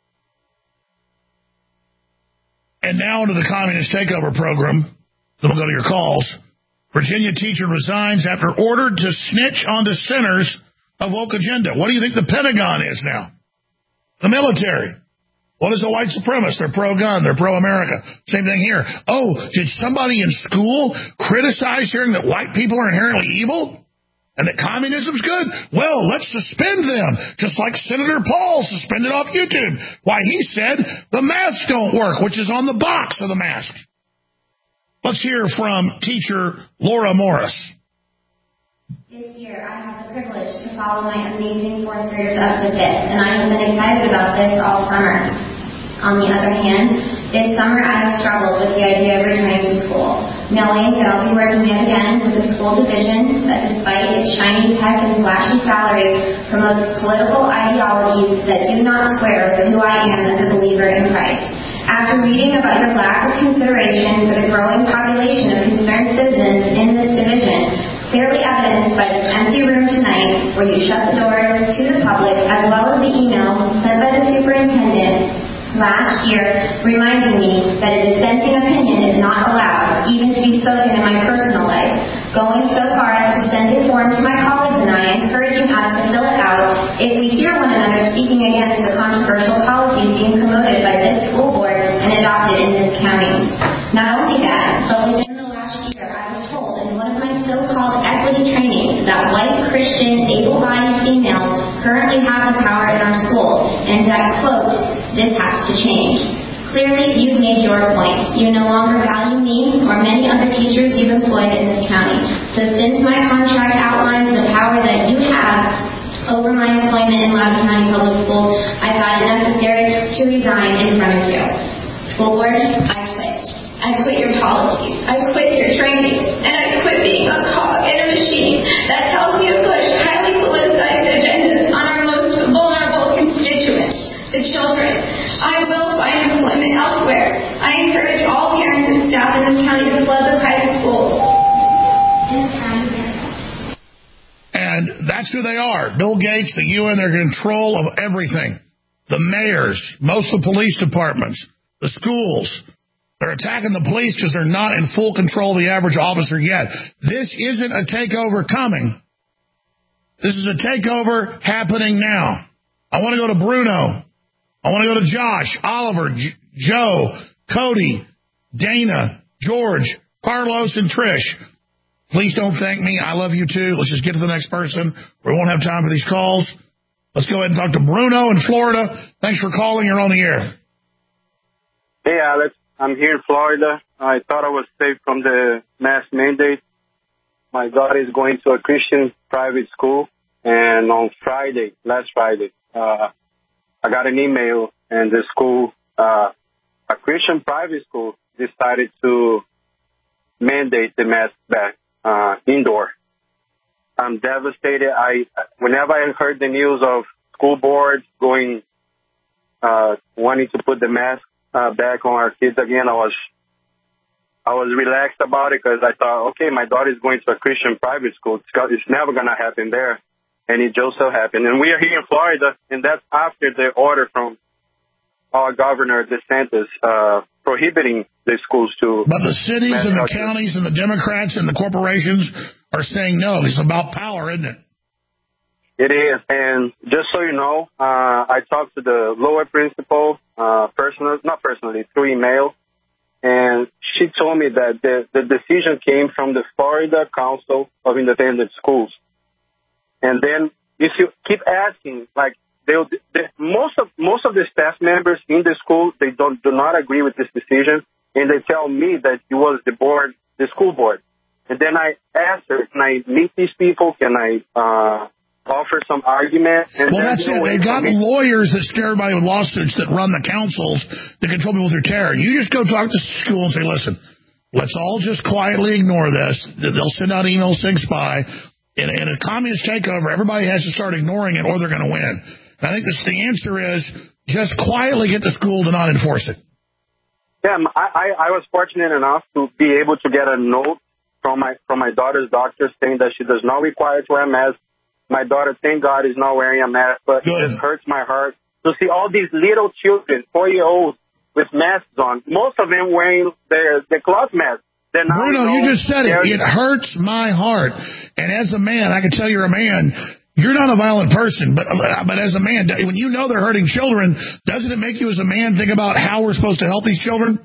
And now into the communist takeover program. Then we'll go to your calls. Virginia teacher resigns after ordered to snitch on dissenters of woke agenda. What do you think the Pentagon is now? The military. What is a white supremacist? They're pro-gun. They're pro-America. Same thing here. Oh, did somebody in school criticize hearing that white people are inherently evil? And that communism's good? Well, let's suspend them, just like Senator Paul suspended off YouTube. Why, he said the masks don't work, which is on the box of the mask. Let's hear from teacher Laura Morris. This year, I have the privilege to follow my amazing fourth graders up to fifth, and I have been excited about this all summer. On the other hand, this summer I have struggled with the idea of returning to school, knowing that I'll be working yet again with a school division that, despite its shiny tech and flashy salary, promotes political ideologies that do not square with who I am as a believer in Christ. After reading about your lack of consideration for the growing population of concerned citizens in this division, clearly evidenced by this empty room tonight where you shut the doors to the public, as well as the email sent by the superintendent last year reminding me that a dissenting opinion is not allowed even to be spoken in my personal life, going so far as to send a form to my colleagues and I encouraging us to fill it out if we hear one another speaking against the controversial policies being promoted by this school board and adopted in this county. Not only that, but within the last year I was told in one of my so-called equity trainings that white Christian able-bodied females currently have the power in our school and that, quote, this has to change. Clearly, you've made your point. You no longer value me or many other teachers you've employed in this county. So since my contract outlines the power that you have over my employment in Loudoun County Public Schools, I thought it necessary to resign in front of you. School board, I quit. I quit your policies. I quit your trainings. And I quit being a cog in a machine that tells me to push highly politicized agendas on our most vulnerable constituents, the children. I will find employment elsewhere. I encourage all parents and staff in this county to flood the private schools. And that's who they are. Bill Gates, the U N, they're in control of everything. The mayors, most of the police departments, the schools. They're attacking the police because they're not in full control of the average officer yet. This isn't a takeover coming. This is a takeover happening now. I want to go to Bruno. I want to go to Josh, Oliver, J- Joe, Cody, Dana, George, Carlos, and Trish. Please don't thank me. I love you too. Let's just get to the next person. We won't have time for these calls. Let's go ahead and talk to Bruno in Florida. Thanks for calling. You're on the air. Hey, Alex. I'm here in Florida. I thought I was safe from the mask mandate. my daughter is going to a Christian private school, and on Friday, last Friday, uh, I got an email, and the school, uh, a Christian private school, decided to mandate the mask back uh, indoor. I'm devastated. I whenever I heard the news of school boards going, uh, wanting to put the mask uh, back on our kids again, I was I was relaxed about it because I thought, okay, my daughter is going to a Christian private school. It's, got, it's never going to happen there. And it just so happened. And we are here in Florida, and that's after the order from our governor, DeSantis, uh, prohibiting the schools to... But the cities and the counties and the Democrats and the corporations are saying no. It's about power, isn't it? It is. And just so you know, uh, I talked to the lower principal, uh, personal, not personally, through email. And she told me that the, the decision came from the Florida Council of Independent Schools. And then if you keep asking, like, they'll, they, most of most of the staff members in the school, they don't do not agree with this decision, and they tell me that it was the board, the school board. And then I asked her, can I meet these people? Can I uh, offer some argument? And well, that's it. They've got lawyers that scare everybody with lawsuits that run the councils that control people with their terror. You just go talk to the school and say, listen, let's all just quietly ignore this. They'll send out emails saying spy. In, in a communist takeover, everybody has to start ignoring it or they're going to win. And I think this, the answer is just quietly get the school to not enforce it. Yeah, I, I was fortunate enough to be able to get a note from my from my daughter's doctor saying that she does not require to wear a mask. My daughter, thank God, is not wearing a mask, but Good. It just hurts my heart to see all these little children, four-year-olds, with masks on, most of them wearing their, their cloth masks. Bruno, you just said it. It hurts my heart. And as a man, I can tell you're a man. You're not a violent person, but but as a man, when you know they're hurting children, doesn't it make you as a man think about how we're supposed to help these children?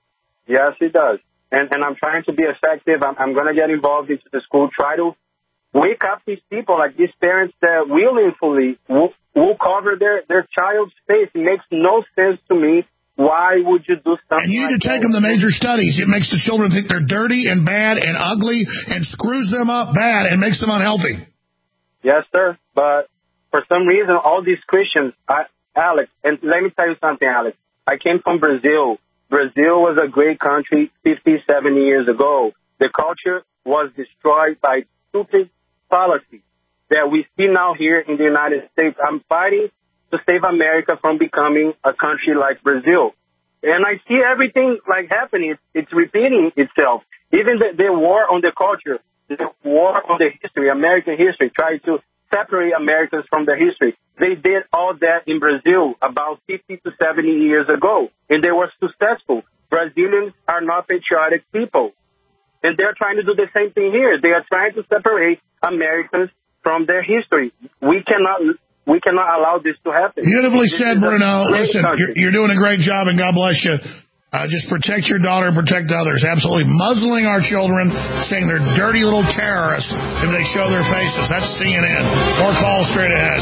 Yes, it does. And and I'm trying to be effective. I'm, I'm going to get involved into the school, try to wake up these people, like these parents that willingly will, will cover their, their child's face. It makes no sense to me. Why would you do something? And you need like to take that? them to major studies. It makes the children think they're dirty and bad and ugly and screws them up bad and makes them unhealthy. Yes, sir. But for some reason, all these Christians, I, Alex, and let me tell you something, Alex. I came from Brazil. Brazil was a great country fifty, seventy years ago. The culture was destroyed by stupid policies that we see now here in the United States. I'm fighting to save America from becoming a country like Brazil. And I see everything like happening. It's, it's repeating itself. Even the, the war on the culture, the war on the history, American history, trying to separate Americans from their history. They did all that in Brazil about fifty to seventy years ago, and they were successful. Brazilians are not patriotic people, and they're trying to do the same thing here. They are trying to separate Americans from their history. We cannot... We cannot allow this to happen. Beautifully said, Bruno. Listen, you're, you're doing a great job, and God bless you. Uh, just protect your daughter and protect others. Absolutely muzzling our children, saying they're dirty little terrorists if they show their faces. That's C N N. More calls straight ahead.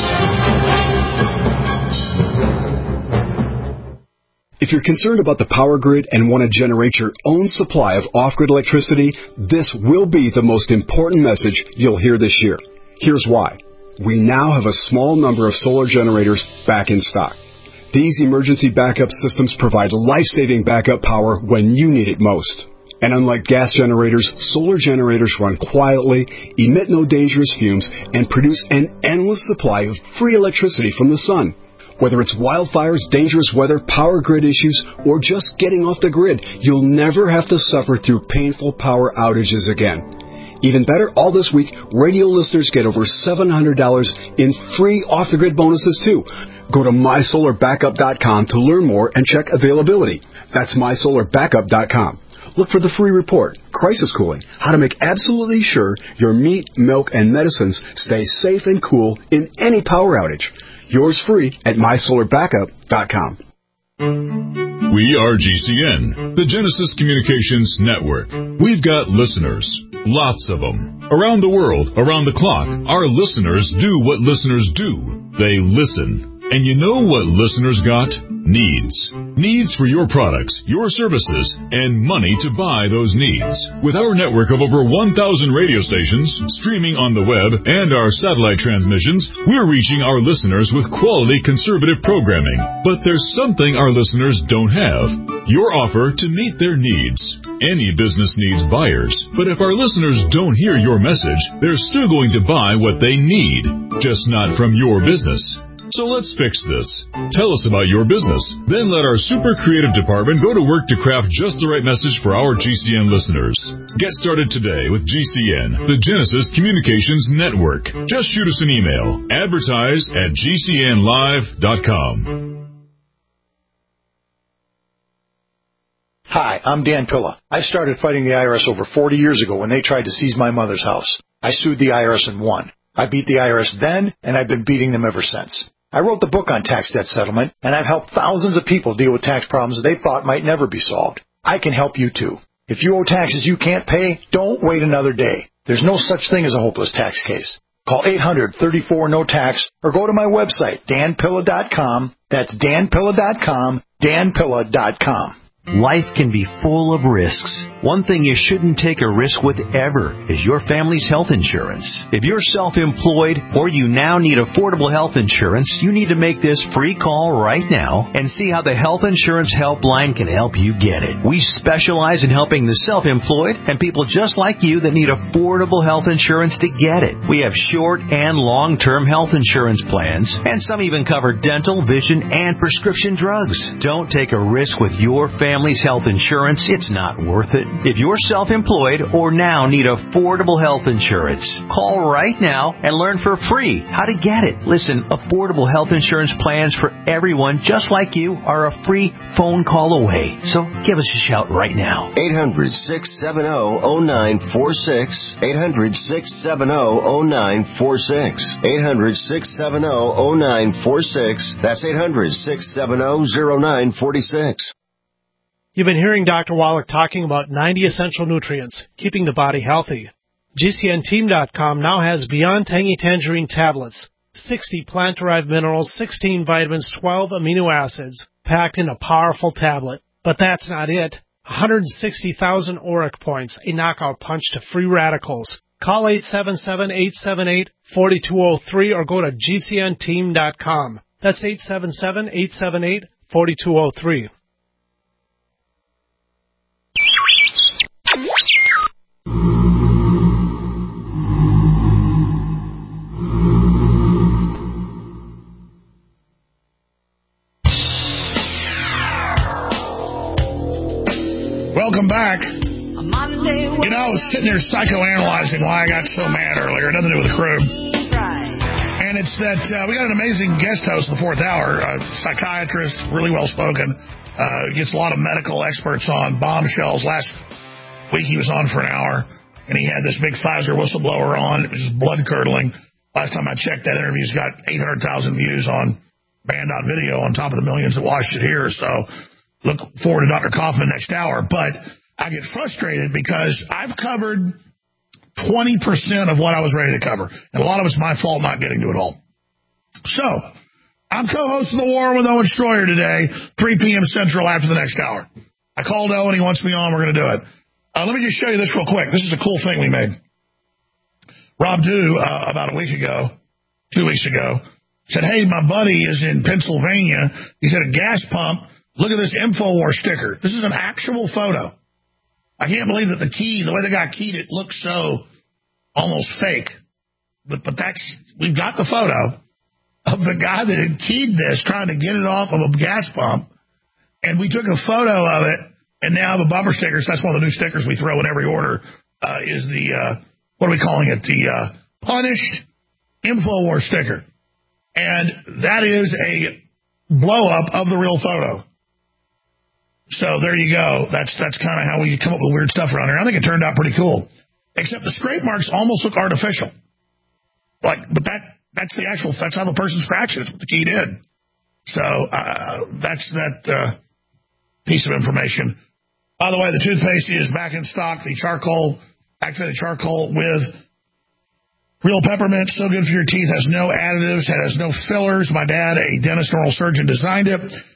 If you're concerned about the power grid and want to generate your own supply of off-grid electricity, this will be the most important message you'll hear this year. Here's why. We now have a small number of solar generators back in stock. These emergency backup systems provide life-saving backup power when you need it most. And unlike gas generators, solar generators run quietly, emit no dangerous fumes, and produce an endless supply of free electricity from the sun. Whether it's wildfires, dangerous weather, power grid issues, or just getting off the grid, you'll never have to suffer through painful power outages again. Even better, all this week, radio listeners get over seven hundred dollars in free off-the-grid bonuses, too. Go to my solar backup dot com to learn more and check availability. That's my solar backup dot com. Look for the free report, Crisis Cooling, how to make absolutely sure your meat, milk, and medicines stay safe and cool in any power outage. Yours free at my solar backup dot com. We are G C N, the Genesis Communications Network. We've got listeners, lots of them. Around the world, around the clock, our listeners do what listeners do. They listen. And you know what listeners got? Needs. Needs for your products, your services, and money to buy those needs. With our network of over one thousand radio stations, streaming on the web, and our satellite transmissions, we're reaching our listeners with quality conservative programming. But there's something our listeners don't have. Your offer to meet their needs. Any business needs buyers, but if our listeners don't hear your message, they're still going to buy what they need, just not from your business. So let's fix this. Tell us about your business. Then let our super creative department go to work to craft just the right message for our G C N listeners. Get started today with G C N, the Genesis Communications Network. Just shoot us an email. Advertise at G C N live dot com. Hi, I'm Dan Pilla. I started fighting the I R S over forty years ago when they tried to seize my mother's house. I sued the I R S and won. I beat the I R S then, and I've been beating them ever since. I wrote the book on tax debt settlement, and I've helped thousands of people deal with tax problems they thought might never be solved. I can help you too. If you owe taxes you can't pay, don't wait another day. There's no such thing as a hopeless tax case. Call eight hundred, thirty-four, no tax or go to my website, dan pilla dot com. That's dan pilla dot com, dan pilla dot com. Life can be full of risks. One thing you shouldn't take a risk with ever is your family's health insurance. If you're self-employed or you now need affordable health insurance, you need to make this free call right now and see how the Health Insurance Helpline can help you get it. We specialize in helping the self-employed and people just like you that need affordable health insurance to get it. We have short and long-term health insurance plans, and some even cover dental, vision, and prescription drugs. Don't take a risk with your family. Family's health insurance, it's not worth it. If you're self-employed or now need affordable health insurance, call right now and learn for free how to get it. Listen, affordable health insurance plans for everyone just like you are a free phone call away. So give us a shout right now. eight hundred, six seven zero, zero nine four six. eight hundred, six seven zero, zero nine four six. eight hundred, six seven zero, zero nine four six. That's eight hundred, six seven zero, zero nine four six. You've been hearing Doctor Wallach talking about ninety essential nutrients, keeping the body healthy. G C N team dot com now has Beyond Tangy Tangerine tablets, sixty plant-derived minerals, sixteen vitamins, twelve amino acids, packed in a powerful tablet. But that's not it. one hundred sixty thousand auric points, a knockout punch to free radicals. Call eight seven seven, eight seven eight, four two zero three or go to G C N team dot com. That's eight seven seven, eight seven eight, four two zero three. Welcome back. You know, I was sitting there psychoanalyzing why I got so mad earlier. Nothing to do with the crew. And it's that uh, we got an amazing guest host in the fourth hour, a psychiatrist, really well-spoken, uh, gets a lot of medical experts on bombshells. Last week he was on for an hour, and he had this big Pfizer whistleblower on. It was just blood-curdling. Last time I checked, that interview's got eight hundred thousand views on Band.video on top of the millions that watched it here, so look forward to Doctor Kaufman next hour. But I get frustrated because I've covered twenty percent of what I was ready to cover. And a lot of it's my fault not getting to it all. So, I'm co-hosting The War with Owen Schroyer today, three p.m. Central after the next hour. I called Owen. He wants me on. We're going to do it. Uh, let me just show you this real quick. This is a cool thing we made. Rob Dew, uh, about a week ago, two weeks ago, said, hey, my buddy is in Pennsylvania. He's at a gas pump. Look at this InfoWars sticker. This is an actual photo. I can't believe that the key, the way they got keyed, it looks so almost fake. But, but that's, we've got the photo of the guy that had keyed this, trying to get it off of a gas pump. And we took a photo of it, and now the bumper stickers, that's one of the new stickers we throw in every order, uh, is the, uh, what are we calling it? The uh, punished InfoWars sticker. And that is a blow-up of the real photo. So there you go. That's that's kind of how we come up with weird stuff around here. I think it turned out pretty cool. Except the scrape marks almost look artificial. Like, but that that's the actual, that's how the person scratched it. That's what the key did. So uh, that's that uh, piece of information. By the way, the toothpaste is back in stock. The charcoal, activated charcoal with real peppermint, so good for your teeth, has no additives, has no fillers. My dad, a dentist oral surgeon, designed it.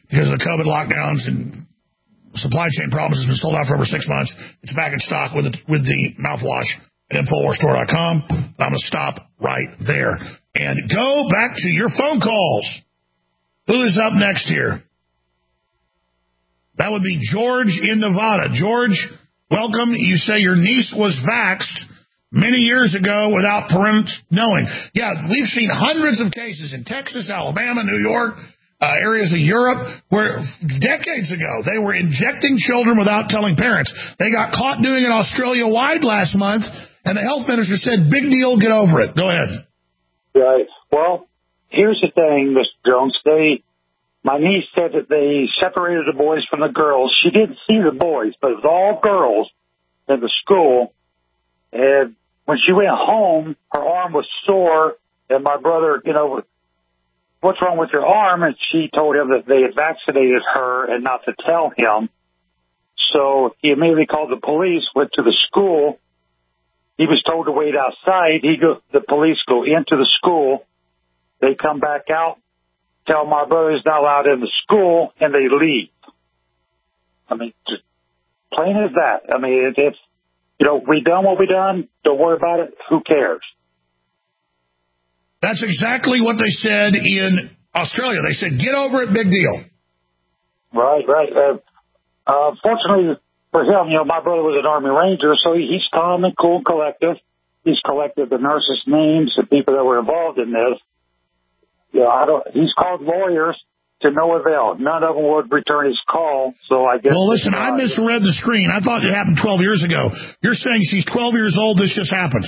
because of the COVID lockdowns and supply chain problems. It's been sold out for over six months. It's back in stock with the, with the mouthwash at Infowars Store dot com. I'm going to stop right there and go back to your phone calls. Who is up next here? That would be George in Nevada. George, welcome. You say your niece was vaxxed many years ago without parents knowing. Yeah, we've seen hundreds of cases in Texas, Alabama, New York, uh, areas of Europe where decades ago they were injecting children without telling parents. They got caught doing it Australia-wide last month, and the health minister said, big deal, get over it. Go ahead. Right. Well, here's the thing, Mister Jones. They... My niece said that they separated the boys from the girls. She didn't see the boys, but it was all girls in the school. And when she went home, her arm was sore. And my brother, you know, what's wrong with your arm? And she told him that they had vaccinated her and not to tell him. So he immediately called the police, went to the school. He was told to wait outside. He go, the police go into the school. They come back out. Tell my brother he's not allowed in the school, and they leave. I mean, just plain as that. I mean, it, it's, you know, we done what we done. Don't worry about it. Who cares? That's exactly what they said in Australia. They said, get over it, big deal. Right, right. Uh, uh, fortunately for him, you know, my brother was an Army Ranger, so he, he's calm and cool and collective. He's collected the nurses' names and people that were involved in this. Yeah, I don't. He's called lawyers to no avail. None of them would return his call. So I guess. Well, listen, I misread the screen. I thought it happened twelve years ago. You're saying she's twelve years old. This just happened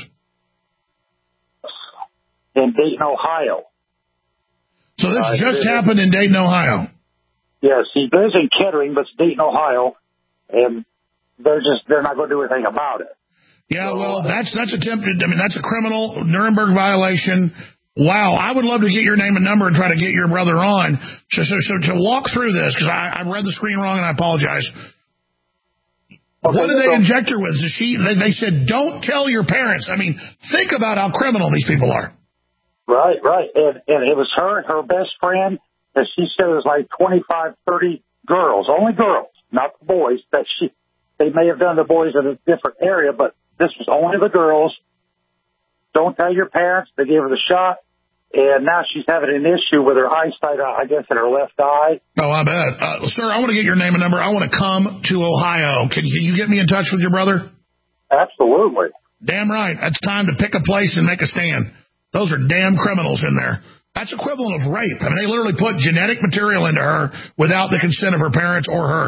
in Dayton, Ohio. So this uh, just happened in Dayton, Ohio. Yes, he lives in Kettering, but it's Dayton, Ohio, and they're just they're not going to do anything about it. Yeah, so, well, that's that's attempted. I mean, that's a criminal Nuremberg violation. Wow, I would love to get your name and number and try to get your brother on. So, so, so to walk through this, because I, I read the screen wrong and I apologize. Okay, what did they so, inject her with? Did she? They, they said, don't tell your parents. I mean, think about how criminal these people are. Right, right. And, and it was her and her best friend, and she said it was like twenty-five, thirty girls, only girls, not the boys. That she, they may have done the boys in a different area, but this was only the girls. Don't tell your parents. They gave her the shot, and now she's having an issue with her eyesight, I guess, in her left eye. Oh, I bet. Uh, sir, I want to get your name and number. I want to come to Ohio. Can you, can you get me in touch with your brother? Absolutely. Damn right. That's time to pick a place and make a stand. Those are damn criminals in there. That's equivalent of rape. I mean, they literally put genetic material into her without the consent of her parents or her.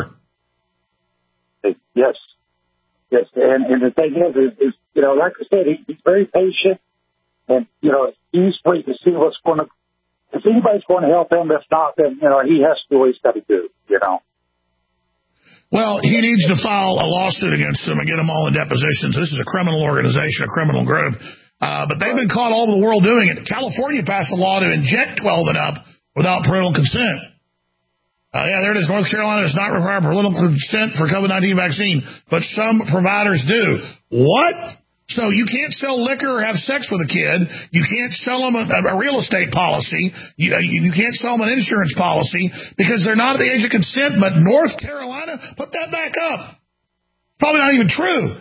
Yes. Yes, and, and the thing is, is, is, you know, like I said, he, he's very patient, and, you know, he's waiting to see what's going to, if anybody's going to help him, if not, then, you know, he has to do what he's got to do, you know. Well, he needs to file a lawsuit against them and get them all in depositions. This is a criminal organization, a criminal group, uh, but they've been caught all over the world doing it. California passed a law to inject twelve and up without parental consent. Uh, yeah, there it is. North Carolina does not require parental consent for COVID nineteen vaccine, but some providers do. What? So you can't sell liquor or have sex with a kid. You can't sell them a, a real estate policy. You, you can't sell them an insurance policy because they're not at the age of consent, but North Carolina, put that back up. Probably not even true.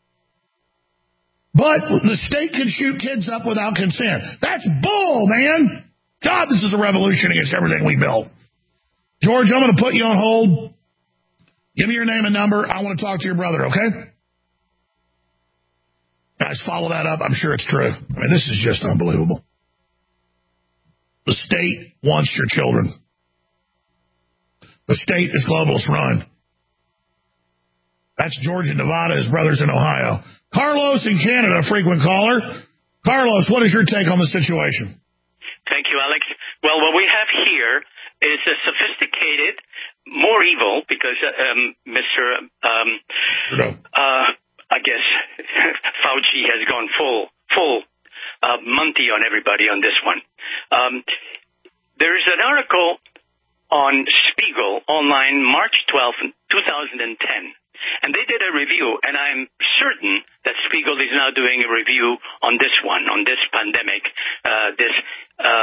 But the state can shoot kids up without consent. That's bull, man. God, this is a revolution against everything we built. George, I'm going to put you on hold. Give me your name and number. I want to talk to your brother, okay? Guys, follow that up. I'm sure it's true. I mean, this is just unbelievable. The state wants your children. The state is globalist run. That's George in Nevada. His brother's in Ohio. Carlos in Canada, frequent caller. Carlos, what is your take on the situation? Thank you, Alex. Well, what we have here is a sophisticated, more evil, because um, Mister Um, uh, I guess Fauci has gone full, full uh, Monty on everybody on this one. Um, there is an article on Spiegel online March twelfth, twenty ten, and they did a review, and I'm certain that Spiegel is now doing a review on this one, on this pandemic, uh, this uh, rec-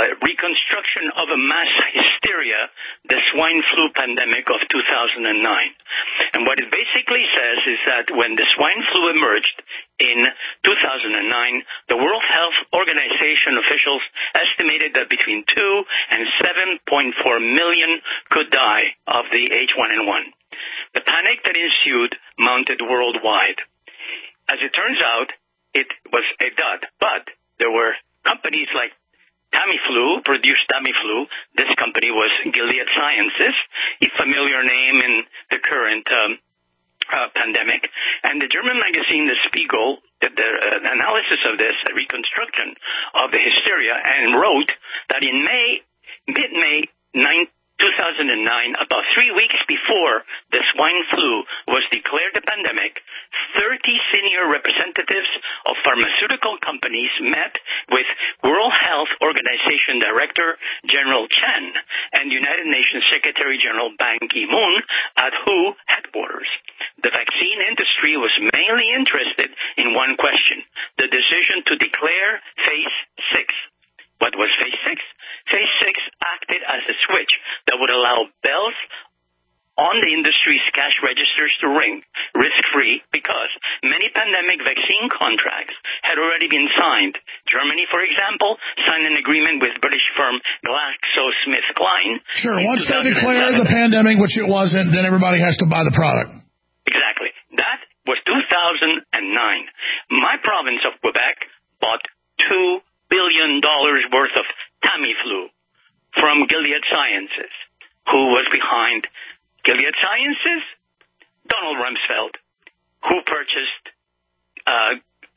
reconstruction of a mass hysteria, the swine flu pandemic of two thousand nine. And what it basically says is that when the swine flu emerged in two thousand nine, the World Health Organization officials estimated that between two and seven point four million could die of the H one N one. The panic that ensued mounted worldwide. As it turns out, it was a dud, but there were companies like Tamiflu produced Tamiflu. This company was Gilead Sciences, a familiar name in the current um, uh, pandemic. And the German magazine The Spiegel did the uh, analysis of this, a reconstruction of the hysteria, and wrote that in May, mid-May two thousand nine, about three weeks before the swine flu was declared a pandemic, thirty senior representatives of pharmaceutical companies met with World Health Organization Director General Chen and United Nations Secretary General Ban Ki-moon at W H O headquarters. The vaccine industry was mainly interested in one question, the decision to declare Phase six. What was Phase six? Phase six acted as a switch that would allow bells on the industry's cash registers to ring risk-free because many pandemic vaccine contracts had already been signed. Germany, for example, signed an agreement with British firm GlaxoSmithKline. Sure, once they declare the pandemic, which it wasn't, then everybody has to buy the product. Exactly. That was two thousand nine. My province of Quebec bought two billion dollars worth of Tamiflu from Gilead Sciences. Who was behind Gilead Sciences? Donald Rumsfeld. Who purchased uh,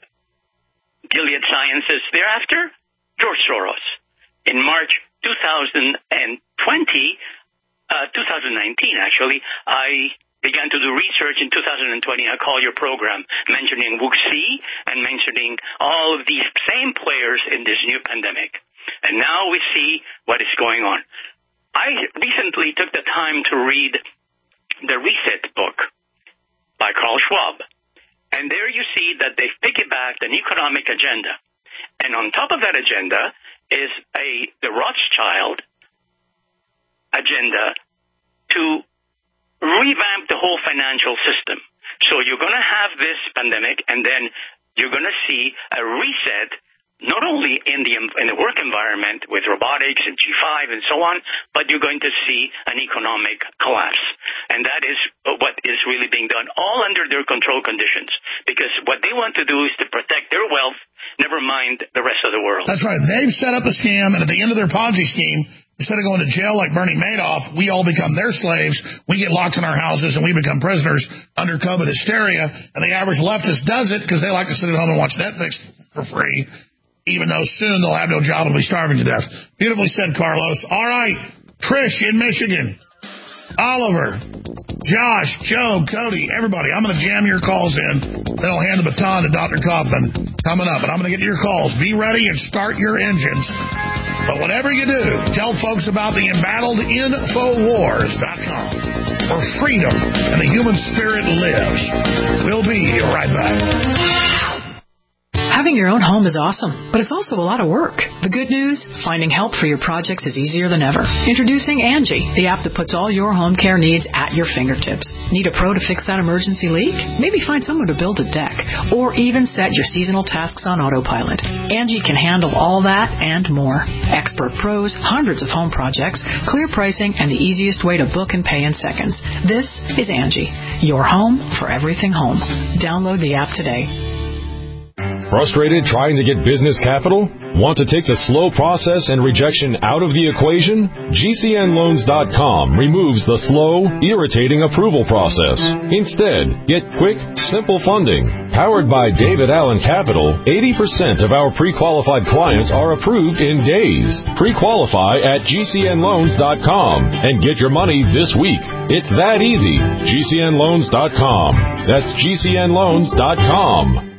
Gilead Sciences thereafter? George Soros. In March two thousand twenty, uh, twenty nineteen actually, I began to do research in two thousand twenty. I call your program, mentioning Wuxi and mentioning all of these same players in this new pandemic. And now we see what is going on. I recently took the time to read the Reset book by Carl Schwab. And there you see that they've piggybacked an economic agenda. And on top of that agenda is a the Rothschild agenda to revamp the whole financial system. So you're going to have this pandemic, and then you're going to see a reset, not only in the in the work environment with robotics and G five and so on, but you're going to see an economic collapse. And that is what is really being done, all under their control conditions, because what they want to do is to protect their wealth, never mind the rest of the world. That's right. They've set up a scam, and at the end of their Ponzi scheme, instead of going to jail like Bernie Madoff, we all become their slaves. We get locked in our houses, and we become prisoners under COVID hysteria. And the average leftist does it because they like to sit at home and watch Netflix for free, even though soon they'll have no job and be starving to death. Beautifully said, Carlos. All right, Trish in Michigan, Oliver, Josh, Joe, Cody, everybody. I'm going to jam your calls in. Then I'll hand the baton to Doctor Kaufman coming up. And I'm going to get to your calls. Be ready and start your engines. But whatever you do, tell folks about the embattled Infowars dot com, where freedom and the human spirit lives. We'll be right back. Having your own home is awesome, but it's also a lot of work. The good news? Finding help for your projects is easier than ever. Introducing Angie, the app that puts all your home care needs at your fingertips. Need a pro to fix that emergency leak? Maybe find someone to build a deck, or even set your seasonal tasks on autopilot. Angie can handle all that and more. Expert pros, hundreds of home projects, clear pricing, and the easiest way to book and pay in seconds. This is Angie, your home for everything home. Download the app today. Frustrated trying to get business capital? Want to take the slow process and rejection out of the equation? G C N loans dot com removes the slow, irritating approval process. Instead, get quick, simple funding. Powered by David Allen Capital, eighty percent of our pre-qualified clients are approved in days. Pre-qualify at G C N loans dot com and get your money this week. It's that easy. G C N loans dot com. That's G C N loans dot com.